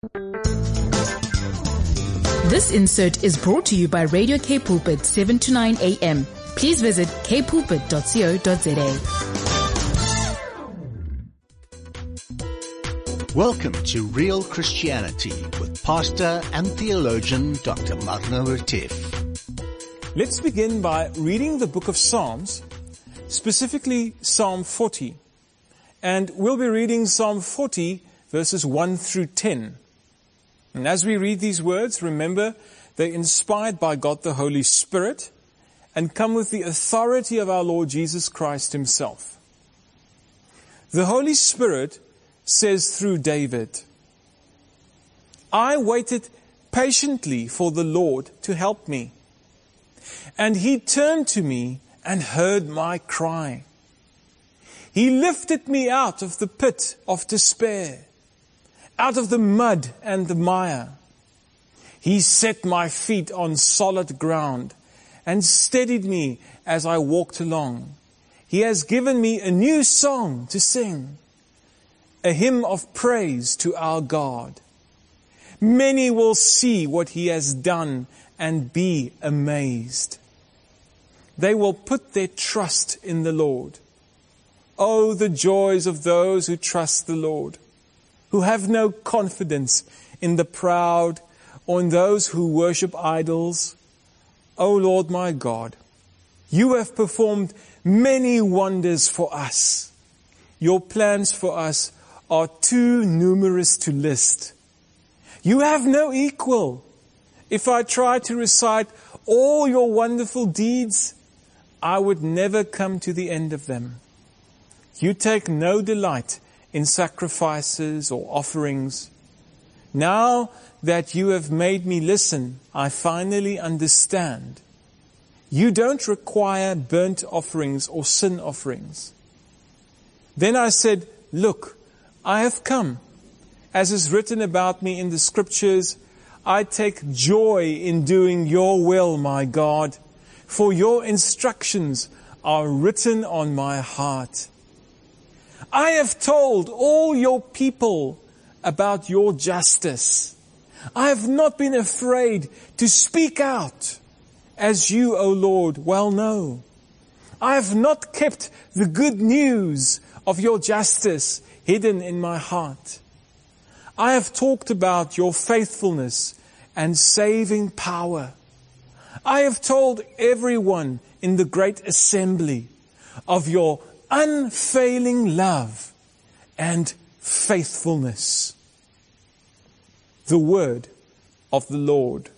This insert is brought to you by Radio K Pulpit 7 to 9 a.m. Please visit kpulpit.co.za. Welcome to Real Christianity with Pastor and Theologian Dr. Magno Retief. Let's begin by reading the book of Psalms, specifically Psalm 40. And we'll be reading Psalm 40 verses 1 through 10. And as we read these words, remember they're inspired by God the Holy Spirit and come with the authority of our Lord Jesus Christ himself. The Holy Spirit says through David, I waited patiently for the Lord to help me, and he turned to me and heard my cry. He lifted me out of the pit of despair, out of the mud and the mire. He set my feet on solid ground and steadied me as I walked along. He has given me a new song to sing, a hymn of praise to our God. Many will see what he has done and be amazed. They will put their trust in the Lord. Oh, the joys of those who trust the Lord, who have no confidence in the proud or in those who worship idols. O Lord my God, you have performed many wonders for us. Your plans for us are too numerous to list. You have no equal. If I tried to recite all your wonderful deeds, I would never come to the end of them. You take no delight in sacrifices or offerings. Now that you have made me listen, I finally understand. You don't require burnt offerings or sin offerings. Then I said, look, I have come. As is written about me in the scriptures, I take joy in doing your will, my God, for your instructions are written on my heart. I have told all your people about your justice. I have not been afraid to speak out, as you, O Lord, well know. I have not kept the good news of your justice hidden in my heart. I have talked about your faithfulness and saving power. I have told everyone in the great assembly of your unfailing love and faithfulness. The word of the Lord.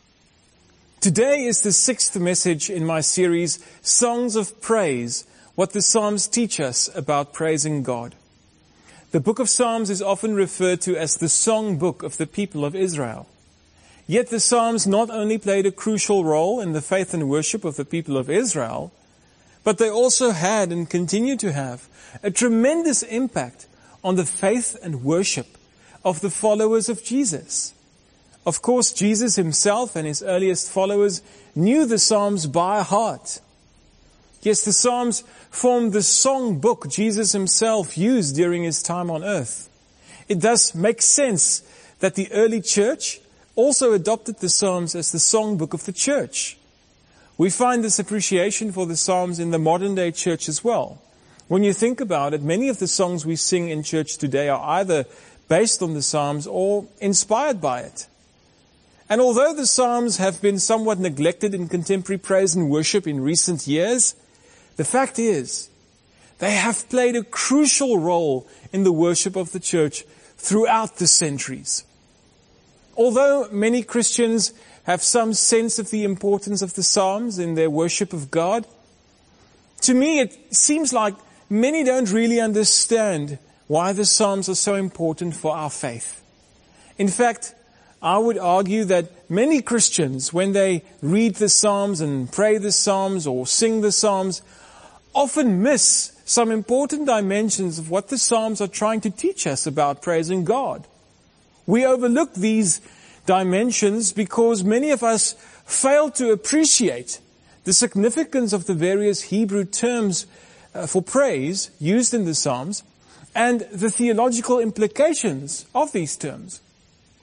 Today is the 6th message in my series, Songs of Praise, what the Psalms teach us about praising God. The book of Psalms is often referred to as the song book of the people of Israel. Yet the Psalms not only played a crucial role in the faith and worship of the people of Israel, but they also had and continue to have a tremendous impact on the faith and worship of the followers of Jesus. Of course, Jesus himself and his earliest followers knew the Psalms by heart. Yes, the Psalms formed the song book Jesus himself used during his time on earth. It thus makes sense that the early church also adopted the Psalms as the song book of the church. We find this appreciation for the Psalms in the modern day church as well. When you think about it, many of the songs we sing in church today are either based on the Psalms or inspired by it. And although the Psalms have been somewhat neglected in contemporary praise and worship in recent years, the fact is, they have played a crucial role in the worship of the church throughout the centuries. Although many Christians have some sense of the importance of the Psalms in their worship of God, to me it seems like many don't really understand why the Psalms are so important for our faith. In fact, I would argue that many Christians, when they read the Psalms and pray the Psalms or sing the Psalms, often miss some important dimensions of what the Psalms are trying to teach us about praising God. We overlook these dimensions because many of us fail to appreciate the significance of the various Hebrew terms for praise used in the Psalms and the theological implications of these terms.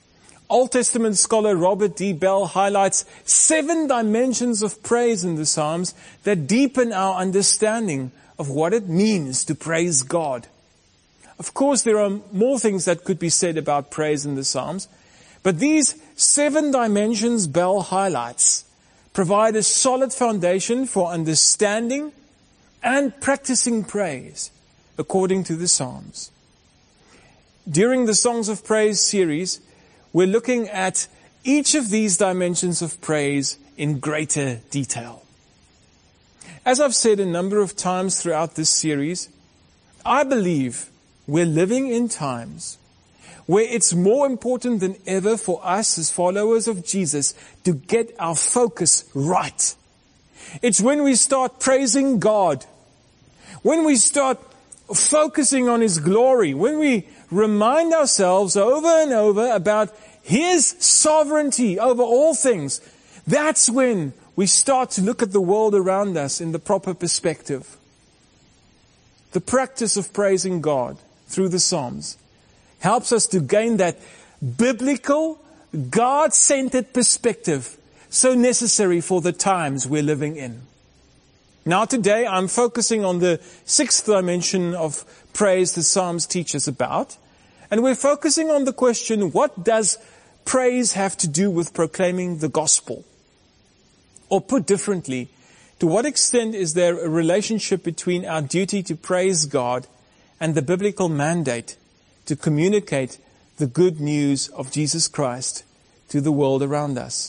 Old Testament scholar Robert D. Bell highlights 7 dimensions of praise in the Psalms that deepen our understanding of what it means to praise God. Of course, there are more things that could be said about praise in the Psalms, but these 7 dimensions Bell highlights provide a solid foundation for understanding and practicing praise according to the Psalms. During the Songs of Praise series, we're looking at each of these dimensions of praise in greater detail. As I've said a number of times throughout this series, I believe we're living in times where it's more important than ever for us as followers of Jesus to get our focus right. It's when we start praising God, when we start focusing on His glory, when we remind ourselves over and over about His sovereignty over all things, that's when we start to look at the world around us in the proper perspective. The practice of praising God through the Psalms helps us to gain that biblical, God-centered perspective so necessary for the times we're living in. Now today I'm focusing on the 6th dimension of praise the Psalms teach us about. And we're focusing on the question, what does praise have to do with proclaiming the gospel? Or put differently, to what extent is there a relationship between our duty to praise God and the biblical mandate to communicate the good news of Jesus Christ to the world around us?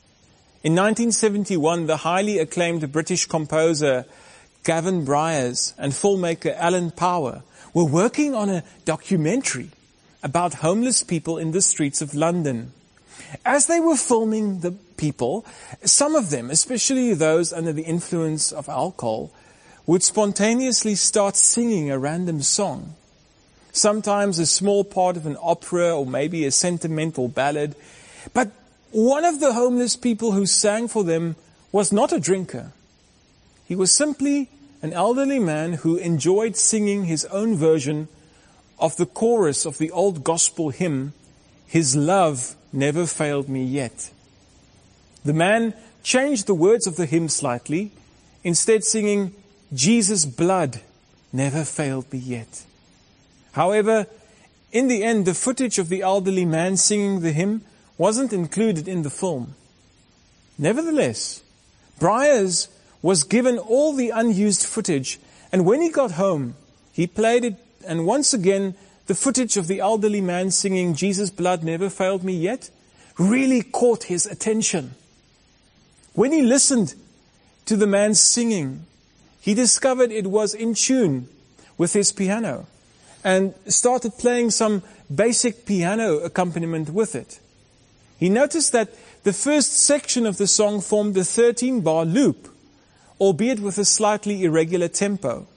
In 1971, the highly acclaimed British composer Gavin Bryars and filmmaker Alan Power were working on a documentary about homeless people in the streets of London. As they were filming the people, some of them, especially those under the influence of alcohol, would spontaneously start singing a random song. Sometimes a small part of an opera or maybe a sentimental ballad. But one of the homeless people who sang for them was not a drinker. He was simply an elderly man who enjoyed singing his own version of the chorus of the old gospel hymn, "His love never failed me yet." The man changed the words of the hymn slightly, instead singing, "Jesus' blood never failed me yet." However, in the end, the footage of the elderly man singing the hymn wasn't included in the film. Nevertheless, Bryars was given all the unused footage, and when he got home, he played it, and once again, the footage of the elderly man singing "Jesus' blood never failed me yet" really caught his attention. When he listened to the man singing, he discovered it was in tune with his piano and started playing some basic piano accompaniment with it. He noticed that the first section of the song formed a 13-bar loop, albeit with a slightly irregular tempo.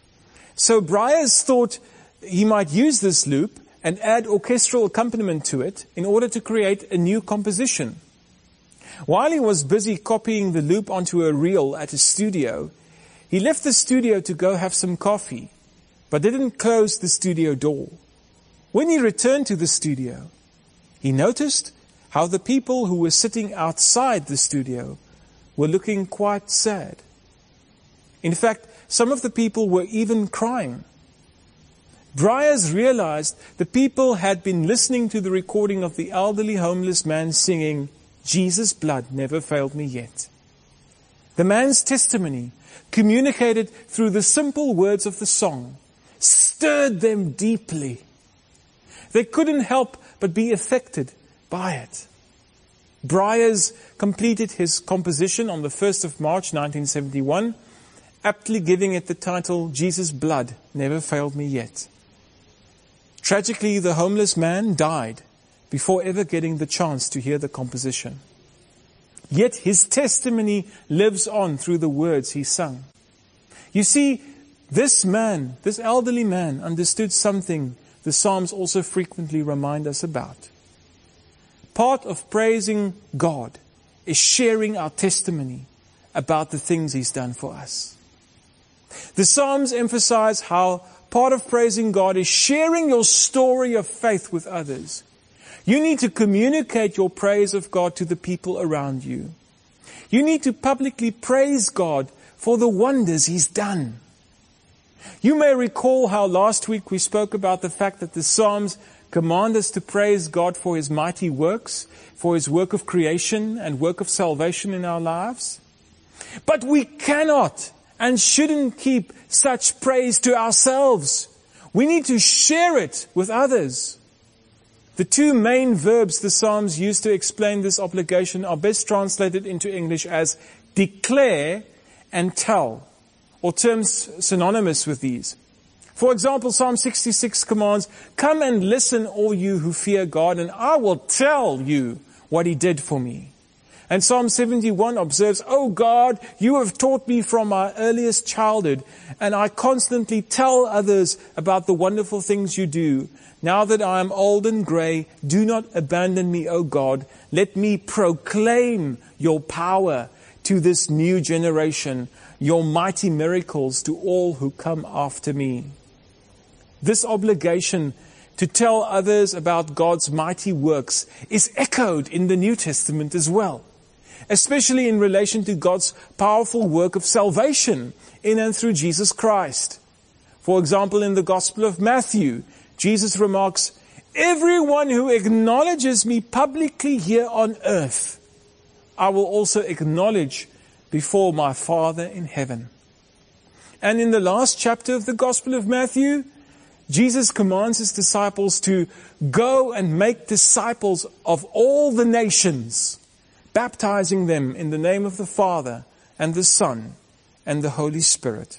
So Bryars thought he might use this loop and add orchestral accompaniment to it in order to create a new composition. While he was busy copying the loop onto a reel at his studio, he left the studio to go have some coffee, but didn't close the studio door. When he returned to the studio, he noticed how the people who were sitting outside the studio were looking quite sad. In fact, some of the people were even crying. Bryars realized the people had been listening to the recording of the elderly homeless man singing, "Jesus' blood never failed me yet." The man's testimony, communicated through the simple words of the song, stirred them deeply. They couldn't help but be affected by it. Bryars completed his composition on the 1st of March 1971, aptly giving it the title, "Jesus' blood never failed me yet." Tragically, the homeless man died before ever getting the chance to hear the composition. Yet his testimony lives on through the words he sung. You see, this man, this elderly man, understood something the Psalms also frequently remind us about. Part of praising God is sharing our testimony about the things He's done for us. The Psalms emphasize how part of praising God is sharing your story of faith with others. You need to communicate your praise of God to the people around you. You need to publicly praise God for the wonders He's done. You may recall how last week we spoke about the fact that the Psalms command us to praise God for His mighty works, for His work of creation and work of salvation in our lives. But we cannot and shouldn't keep such praise to ourselves. We need to share it with others. The two main verbs the Psalms use to explain this obligation are best translated into English as declare and tell, or terms synonymous with these. For example, Psalm 66 commands, "Come and listen, all you who fear God, and I will tell you what He did for me." And Psalm 71 observes, "O God, you have taught me from my earliest childhood, and I constantly tell others about the wonderful things you do. Now that I am old and grey, do not abandon me, O God. Let me proclaim your power to this new generation, your mighty miracles to all who come after me." This obligation to tell others about God's mighty works is echoed in the New Testament as well, especially in relation to God's powerful work of salvation in and through Jesus Christ. For example, in the Gospel of Matthew, Jesus remarks, "Everyone who acknowledges me publicly here on earth, I will also acknowledge before my Father in heaven." And in the last chapter of the Gospel of Matthew, Jesus commands His disciples to go and make disciples of all the nations, baptizing them in the name of the Father and the Son and the Holy Spirit.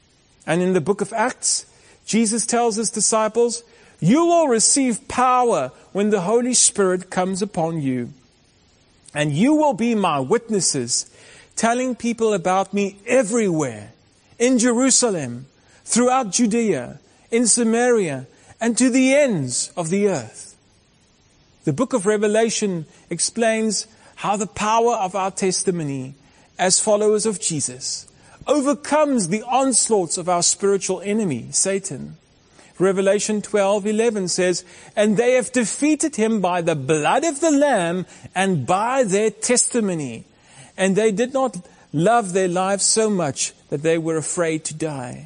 And in the book of Acts, Jesus tells His disciples, "You will receive power when the Holy Spirit comes upon you. And you will be my witnesses, telling people about me everywhere, in Jerusalem, throughout Judea, in Samaria, and to the ends of the earth." The book of Revelation explains how the power of our testimony as followers of Jesus overcomes the onslaughts of our spiritual enemy, Satan. Revelation 12:11 says, "And they have defeated him by the blood of the Lamb and by their testimony. And they did not love their lives so much that they were afraid to die."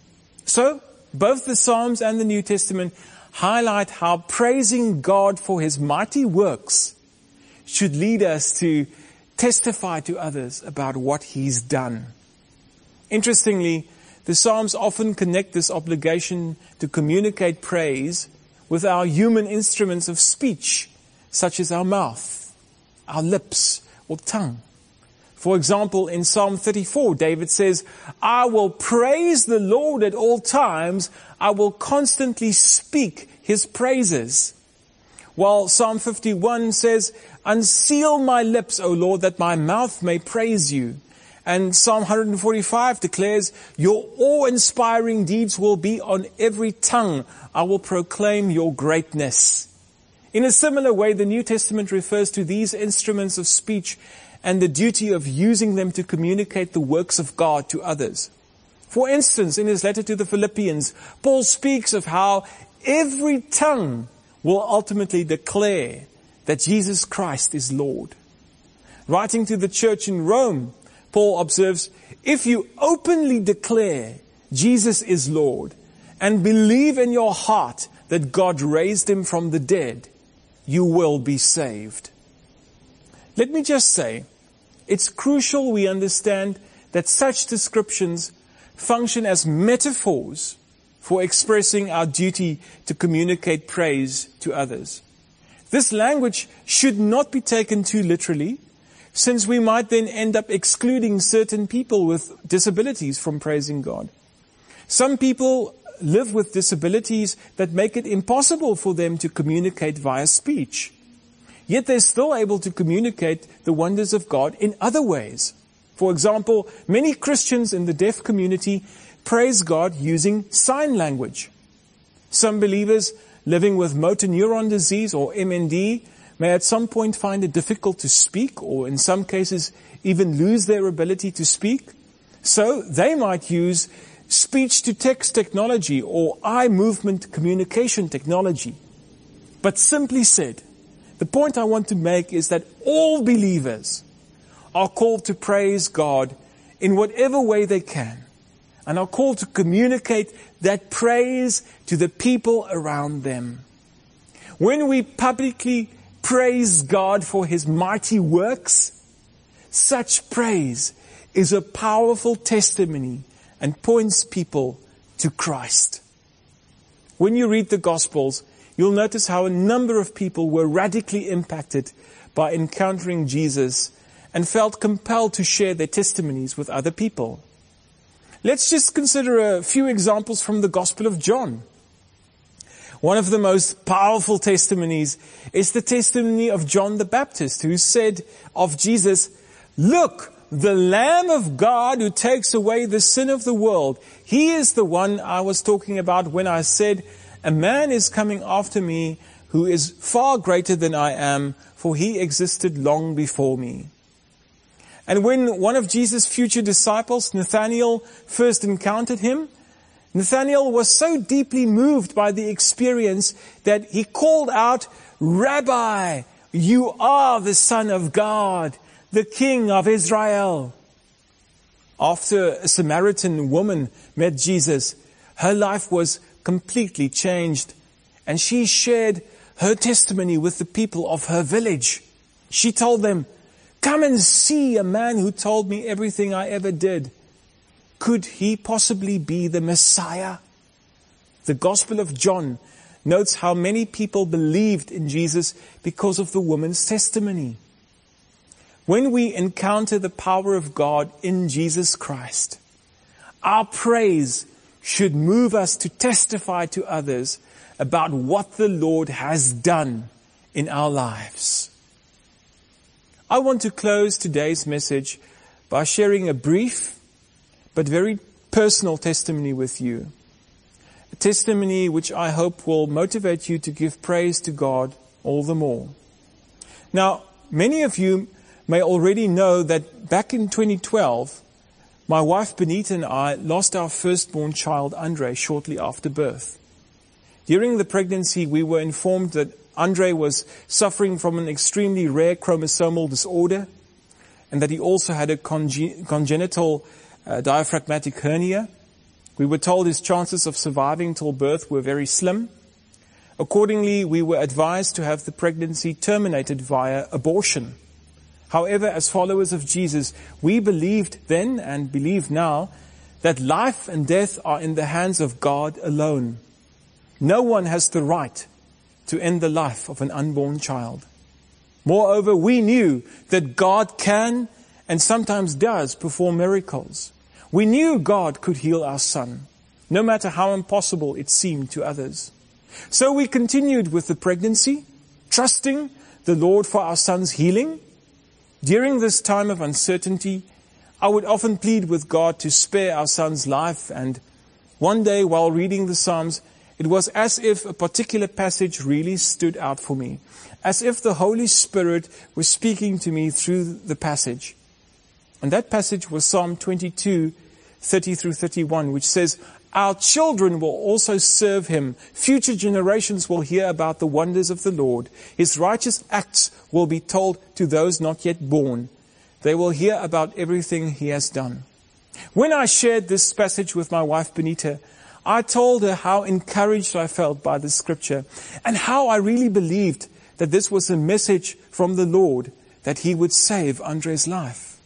So, both the Psalms and the New Testament highlight how praising God for His mighty works should lead us to testify to others about what He's done. Interestingly, the Psalms often connect this obligation to communicate praise with our human instruments of speech, such as our mouth, our lips, or tongue. For example, in Psalm 34, David says, "I will praise the Lord at all times. I will constantly speak His praises." While Psalm 51 says, "Unseal my lips, O Lord, that my mouth may praise you." And Psalm 145 declares, "Your awe-inspiring deeds will be on every tongue. I will proclaim your greatness." In a similar way, the New Testament refers to these instruments of speech and the duty of using them to communicate the works of God to others. For instance, in his letter to the Philippians, Paul speaks of how every tongue will ultimately declare that Jesus Christ is Lord. Writing to the church in Rome, Paul observes, "If you openly declare Jesus is Lord and believe in your heart that God raised Him from the dead, you will be saved." Let me just say, it's crucial we understand that such descriptions function as metaphors for expressing our duty to communicate praise to others. This language should not be taken too literally, since we might then end up excluding certain people with disabilities from praising God. Some people live with disabilities that make it impossible for them to communicate via speech. Yet they're still able to communicate the wonders of God in other ways. For example, many Christians in the deaf community praise God using sign language. Some believers living with motor neuron disease, or MND, may at some point find it difficult to speak, or in some cases even lose their ability to speak. So they might use speech-to-text technology or eye movement communication technology. But simply said, The point I want to make is that all believers are called to praise God in whatever way they can, and are called to communicate that praise to the people around them. When we publicly praise God for His mighty works, such praise is a powerful testimony and points people to Christ. When you read the Gospels, you'll notice how a number of people were radically impacted by encountering Jesus and felt compelled to share their testimonies with other people. Let's just consider a few examples from the Gospel of John. One of the most powerful testimonies is the testimony of John the Baptist, who said of Jesus, "Look, the Lamb of God who takes away the sin of the world. He is the one I was talking about when I said, a man is coming after me who is far greater than I am, for he existed long before me." And when one of Jesus' future disciples, Nathanael, first encountered him, Nathanael was so deeply moved by the experience that he called out, "Rabbi, you are the Son of God, the King of Israel." After a Samaritan woman met Jesus, her life was completely changed, and she shared her testimony with the people of her village. She told them, "Come and see a man who told me everything I ever did. Could he possibly be the Messiah?" The Gospel of John notes how many people believed in Jesus because of the woman's testimony. When we encounter the power of God in Jesus Christ, our praise should move us to testify to others about what the Lord has done in our lives. I want to close today's message by sharing a brief but very personal testimony with you. A testimony which I hope will motivate you to give praise to God all the more. Now, many of you may already know that back in 2012, my wife Benita and I lost our firstborn child, Andre, shortly after birth. During the pregnancy, we were informed that Andre was suffering from an extremely rare chromosomal disorder, and that he also had a congenital diaphragmatic hernia. We were told his chances of surviving till birth were very slim. Accordingly, we were advised to have the pregnancy terminated via abortion. However, as followers of Jesus, we believed then and believe now that life and death are in the hands of God alone. No one has the right to end the life of an unborn child. Moreover, we knew that God can and sometimes does perform miracles. We knew God could heal our son, no matter how impossible it seemed to others. So we continued with the pregnancy, trusting the Lord for our son's healing. During this time of uncertainty, I would often plead with God to spare our son's life, and one day while reading the Psalms, it was as if a particular passage really stood out for me, as if the Holy Spirit was speaking to me through the passage. And that passage was Psalm 22, 30 through 31, which says, "Our children will also serve him. Future generations will hear about the wonders of the Lord. His righteous acts will be told to those not yet born. They will hear about everything he has done." When I shared this passage with my wife Benita, I told her how encouraged I felt by this scripture and how I really believed that this was a message from the Lord that he would save Andre's life.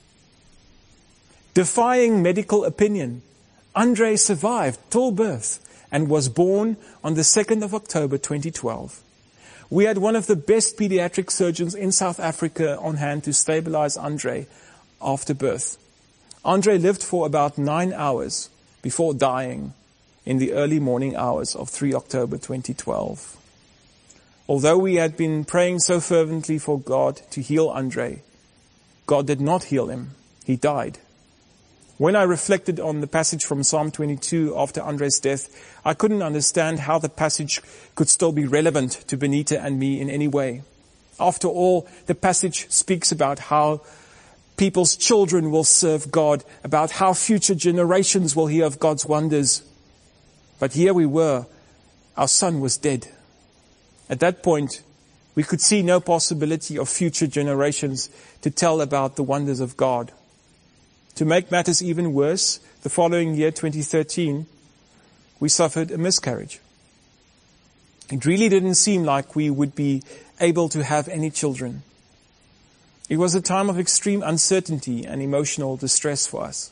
Defying medical opinion, Andre survived till birth and was born on the 2nd of October 2012. We had one of the best pediatric surgeons in South Africa on hand to stabilize Andre after birth. Andre lived for about 9 hours before dying in the early morning hours of 3 October 2012. Although we had been praying so fervently for God to heal Andre, God did not heal him. He died. When I reflected on the passage from Psalm 22 after Andre's death, I couldn't understand how the passage could still be relevant to Benita and me in any way. After all, the passage speaks about how people's children will serve God, about how future generations will hear of God's wonders. But here we were, our son was dead. At that point, we could see no possibility of future generations to tell about the wonders of God. To make matters even worse, the following year, 2013, we suffered a miscarriage. It really didn't seem like we would be able to have any children. It was a time of extreme uncertainty and emotional distress for us.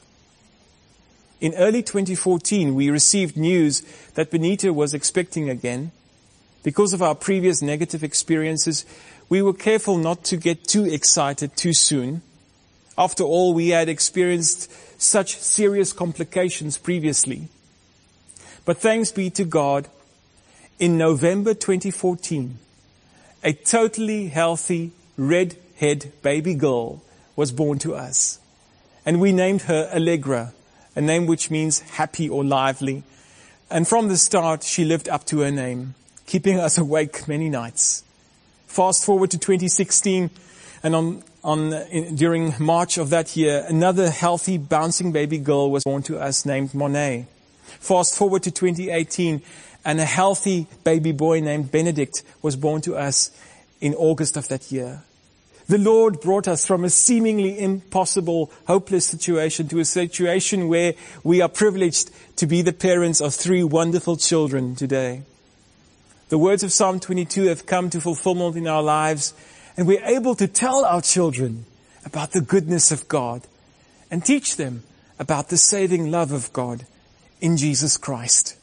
In early 2014, we received news that Benita was expecting again. Because of our previous negative experiences, we were careful not to get too excited too soon. After all, we had experienced such serious complications previously. But thanks be to God, in November 2014, a totally healthy red-haired baby girl was born to us. And we named her Allegra, a name which means happy or lively. And from the start, she lived up to her name, keeping us awake many nights. Fast forward to 2016, and during March of that year, another healthy, bouncing baby girl was born to us named Monet. Fast forward to 2018, and a healthy baby boy named Benedict was born to us in August of that year. The Lord brought us from a seemingly impossible, hopeless situation to a situation where we are privileged to be the parents of 3 wonderful children today. The words of Psalm 22 have come to fulfillment in our lives, and we're able to tell our children about the goodness of God and teach them about the saving love of God in Jesus Christ.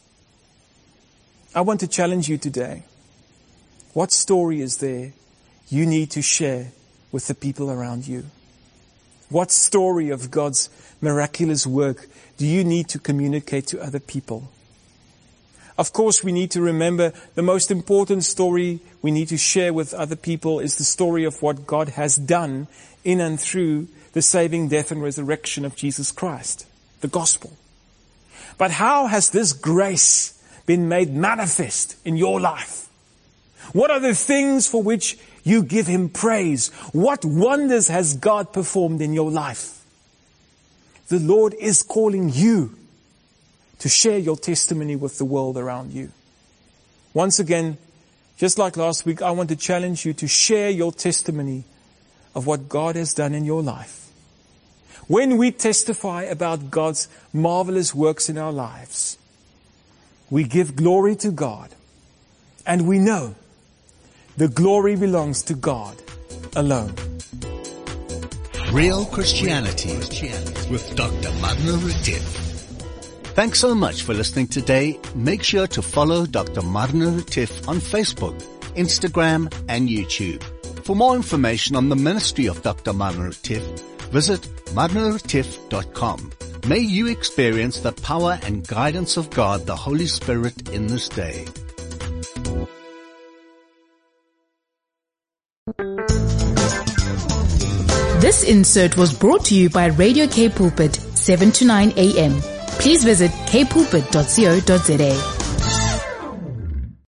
I want to challenge you today. What story is there you need to share with the people around you? What story of God's miraculous work do you need to communicate to other people? Of course, we need to remember the most important story we need to share with other people is the story of what God has done in and through the saving death and resurrection of Jesus Christ, the gospel. But how has this grace been made manifest in your life? What are the things for which you give Him praise? What wonders has God performed in your life? The Lord is calling you to share your testimony with the world around you. Once again, just like last week, I want to challenge you to share your testimony of what God has done in your life. When we testify about God's marvelous works in our lives, we give glory to God, and we know the glory belongs to God alone. Real Christianity with Dr. Madhna Retief. Thanks so much for listening today. Make sure to follow Dr. Madhna Retief on Facebook, Instagram, and YouTube. For more information on the ministry of Dr. Madhna Retief, visit madhnaretief.com. May you experience the power and guidance of God, the Holy Spirit, in this day. This insert was brought to you by Radio K Pulpit, 7 to 9 a.m. Please visit kpulpit.co.za.